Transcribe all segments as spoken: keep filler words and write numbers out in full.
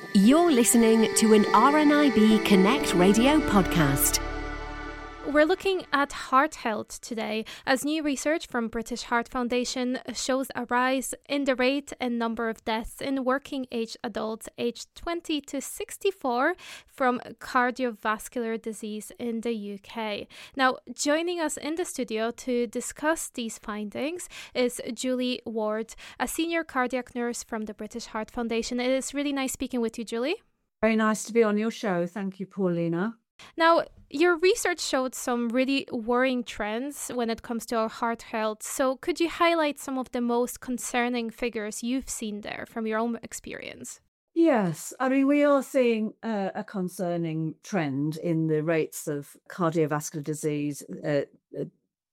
You're listening to an R N I B Connect radio podcast. We're looking at heart health today, as new research from British Heart Foundation shows a rise in the rate and number of deaths in working age adults aged twenty to sixty-four from cardiovascular disease in the U K. Now, joining us in the studio to discuss these findings is Julie Ward, a senior cardiac nurse from the British Heart Foundation. It is really nice speaking with you, Julie. Very nice to be on your show. Thank you, Paulina. Now, your research showed some really worrying trends when it comes to our heart health. So could you highlight some of the most concerning figures you've seen there from your own experience? Yes, I mean, we are seeing uh, a concerning trend in the rates of cardiovascular disease uh, uh,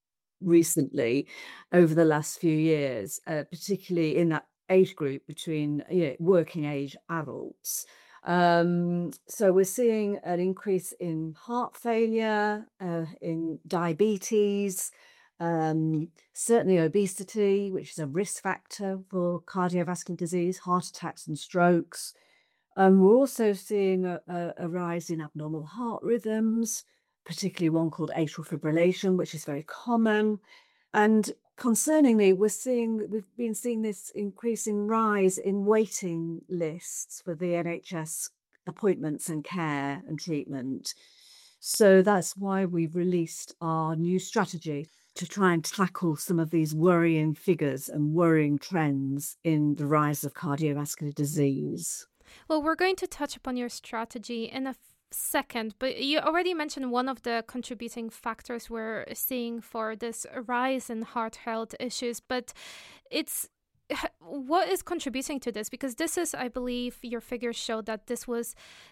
recently over the last few years, uh, particularly in that age group between you know, working age adults. Um, so we're seeing an increase in heart failure, uh, in diabetes, um, certainly obesity, which is a risk factor for cardiovascular disease, heart attacks and strokes. Um, we're also seeing a, a, a rise in abnormal heart rhythms, particularly one called atrial fibrillation, which is very common. And concerningly, we're seeing we've been seeing this increasing rise in waiting lists for the N H S appointments and care and treatment. So that's why we've released our new strategy to try and tackle some of these worrying figures and worrying trends in the rise of cardiovascular disease. Well, we're going to touch upon your strategy in a second, but you already mentioned one of the contributing factors we're seeing for this rise in heart health issues, but it's what is contributing to this? Because this is, I believe, your figures show that this was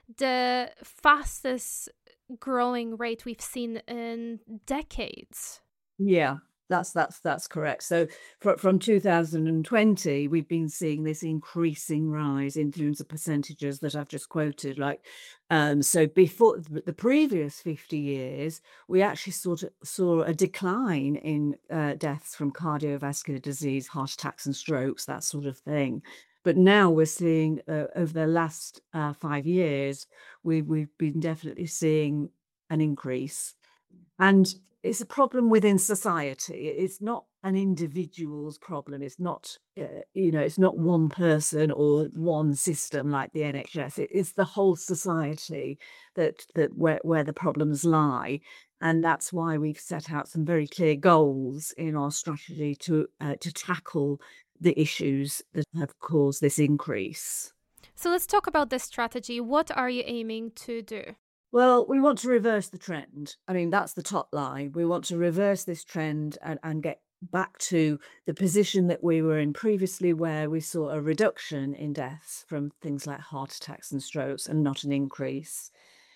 the fastest growing rate we've seen in decades. Yeah, that's that's that's correct. So fr- from two thousand twenty, we've been seeing this increasing rise in terms of percentages that I've just quoted. Like, um, so before the previous fifty years, we actually sort of saw a decline in uh, deaths from cardiovascular disease, heart attacks and strokes, that sort of thing. But now we're seeing uh, over the last uh, five years, we we've been definitely seeing an increase. And it's a problem within society. It's not an individual's problem. It's not, uh, you know, it's not one person or one system like the N H S. It, it's the whole society that that where, where the problems lie. And that's why we've set out some very clear goals in our strategy to uh, to tackle the issues that have caused this increase. So let's talk about this strategy. What are you aiming to do? Well, we want to reverse the trend. I mean, that's the top line. We want to reverse this trend and, and get back to the position that we were in previously, where we saw a reduction in deaths from things like heart attacks and strokes and not an increase.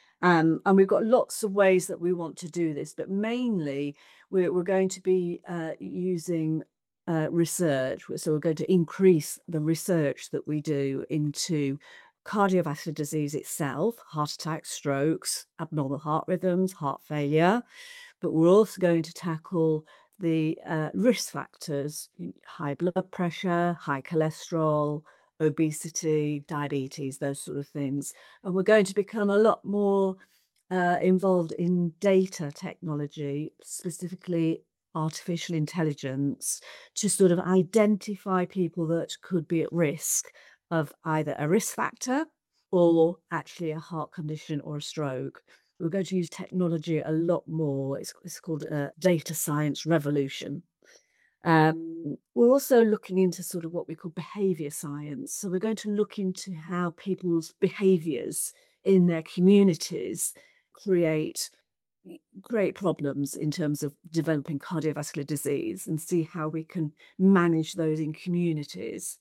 Um, and we've got lots of ways that we want to do this, but mainly we're, we're going to be uh, using uh, research. So we're going to increase the research that we do into cardiovascular disease itself, heart attacks, strokes, abnormal heart rhythms, heart failure. But we're also going to tackle the uh, risk factors, high blood pressure, high cholesterol, obesity, diabetes, those sort of things. And we're going to become a lot more uh, involved in data technology, specifically artificial intelligence, to sort of identify people that could be at risk of either a risk factor or actually a heart condition or a stroke. We're going to use technology a lot more. It's, it's called a data science revolution. Um, we're also looking into sort of what we call behavior science. So we're going to look into how people's behaviors in their communities create great problems in terms of developing cardiovascular disease and see how we can manage those in communities.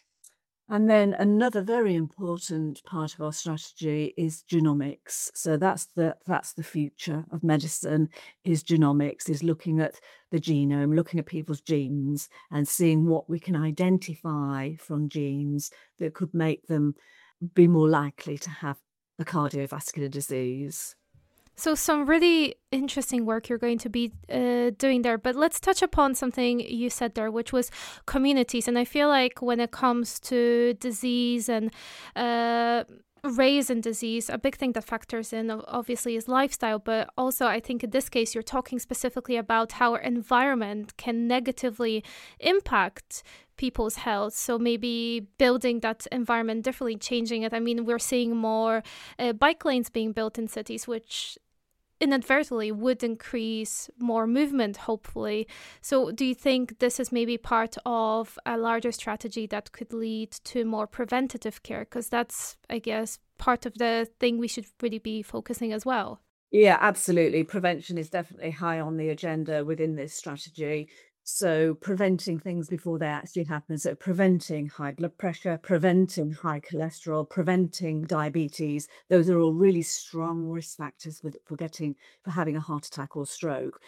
And then another very important part of our strategy is genomics. So that's the that's the future of medicine, is genomics, is looking at the genome, looking at people's genes and seeing what we can identify from genes that could make them be more likely to have a cardiovascular disease. So some really interesting work you're going to be uh, doing there. But let's touch upon something you said there, which was communities. And I feel like when it comes to disease and uh, raise in disease, a big thing that factors in obviously is lifestyle, but also I think in this case you're talking specifically about how our environment can negatively impact people's health. So maybe building that environment differently, changing it. I mean, we're seeing more uh, bike lanes being built in cities, which inadvertently would increase more movement, hopefully. So do you think this is maybe part of a larger strategy that could lead to more preventative care? Because that's, I guess, part of the thing we should really be focusing as well. Yeah, absolutely. Prevention is definitely high on the agenda within this strategy. So preventing things before they actually happen. So preventing high blood pressure, preventing high cholesterol, preventing diabetes. Those are all really strong risk factors for, for getting, for having a heart attack or stroke.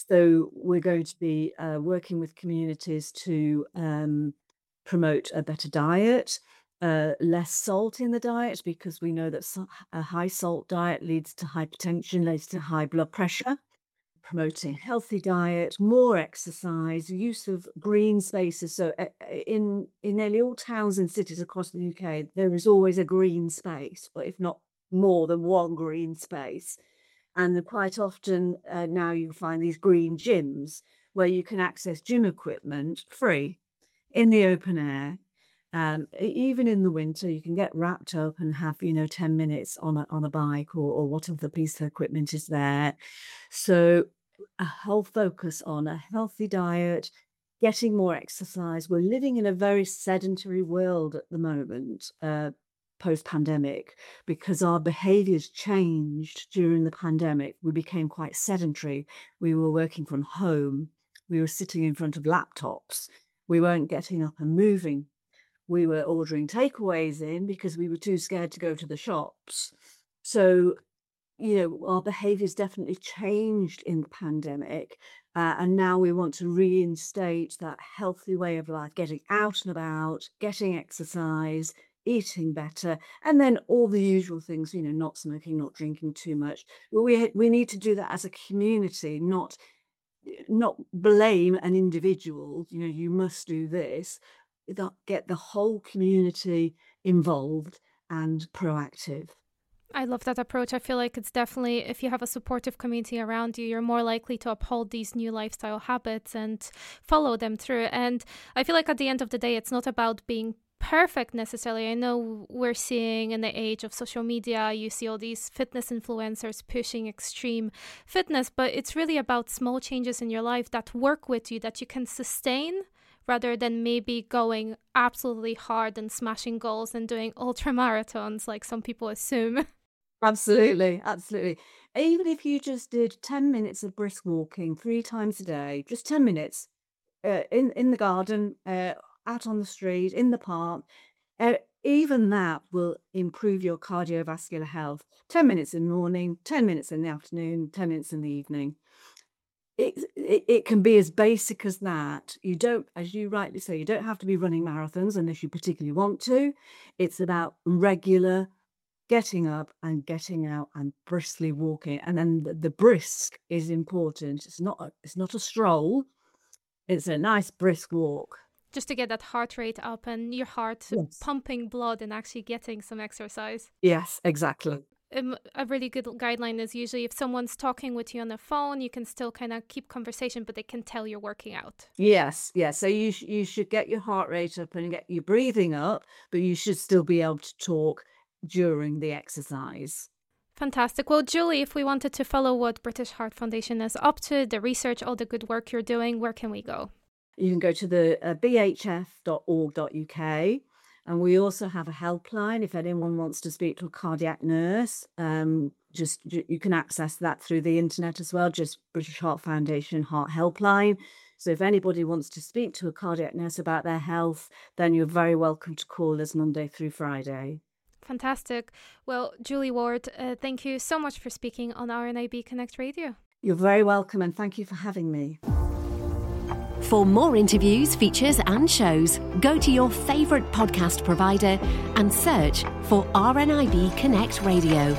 So we're going to be uh, working with communities to um, promote a better diet, uh, less salt in the diet, because we know that a high salt diet leads to hypertension, leads to high blood pressure. Promoting healthy diet, more exercise, use of green spaces. So uh, in in nearly all towns and cities across the U K, there is always a green space, but if not more than one green space. And quite often uh, now you find these green gyms where you can access gym equipment free in the open air. Um, even in the winter, you can get wrapped up and have, you know, ten minutes on a, on a bike or, or whatever piece of equipment is there. So a whole focus on a healthy diet, getting more exercise. We're living in a very sedentary world at the moment, uh, post-pandemic, because our behaviours changed during the pandemic. We became quite sedentary. We were working from home. We were sitting in front of laptops. We weren't getting up and moving. We were ordering takeaways in because we were too scared to go to the shops. So, you know, our behaviours definitely changed in the pandemic. Uh, and now we want to reinstate that healthy way of life, getting out and about, getting exercise, eating better, and then all the usual things, you know, not smoking, not drinking too much. Well, we we need to do that as a community, not not blame an individual, you know, you must do this. Get the whole community involved and proactive. I love that approach. I feel like it's definitely, if you have a supportive community around you, you're more likely to uphold these new lifestyle habits and follow them through. And I feel like at the end of the day, it's not about being perfect necessarily. I know we're seeing in the age of social media, you see all these fitness influencers pushing extreme fitness, but it's really about small changes in your life that work with you, that you can sustain, rather than maybe going absolutely hard and smashing goals and doing ultra marathons like some people assume. Absolutely, absolutely. Even if you just did ten minutes of brisk walking three times a day, just ten minutes uh, in, in the garden, uh, out on the street, in the park, uh, even that will improve your cardiovascular health. ten minutes in the morning, ten minutes in the afternoon, ten minutes in the evening. It, it it can be as basic as that. You don't, as you rightly say, you don't have to be running marathons unless you particularly want to. It's about regular getting up and getting out and briskly walking. And then the, the brisk is important. It's not a, it's not a stroll. It's a nice brisk walk. Just to get that heart rate up and your heart Yes. pumping blood and actually getting some exercise. Yes, exactly. Um, a really good guideline is usually if someone's talking with you on the phone, you can still kind of keep conversation, but they can tell you're working out. Yes, yes. So you sh- you should get your heart rate up and get your breathing up, but you should still be able to talk during the exercise. Fantastic. Well, Julie, if we wanted to follow what British Heart Foundation is up to, the research, all the good work you're doing, where can we go? You can go to the uh, b h f dot org dot u k. And we also have a helpline if anyone wants to speak to a cardiac nurse. Um, just you can access that through the internet as well, just British Heart Foundation Heart Helpline. So if anybody wants to speak to a cardiac nurse about their health, then you're very welcome to call us Monday through Friday. Fantastic. Well, Julie Ward, uh, thank you so much for speaking on R N I B Connect Radio. You're very welcome, and thank you for having me. For more interviews, features and shows, go to your favourite podcast provider and search for R N I B Connect Radio.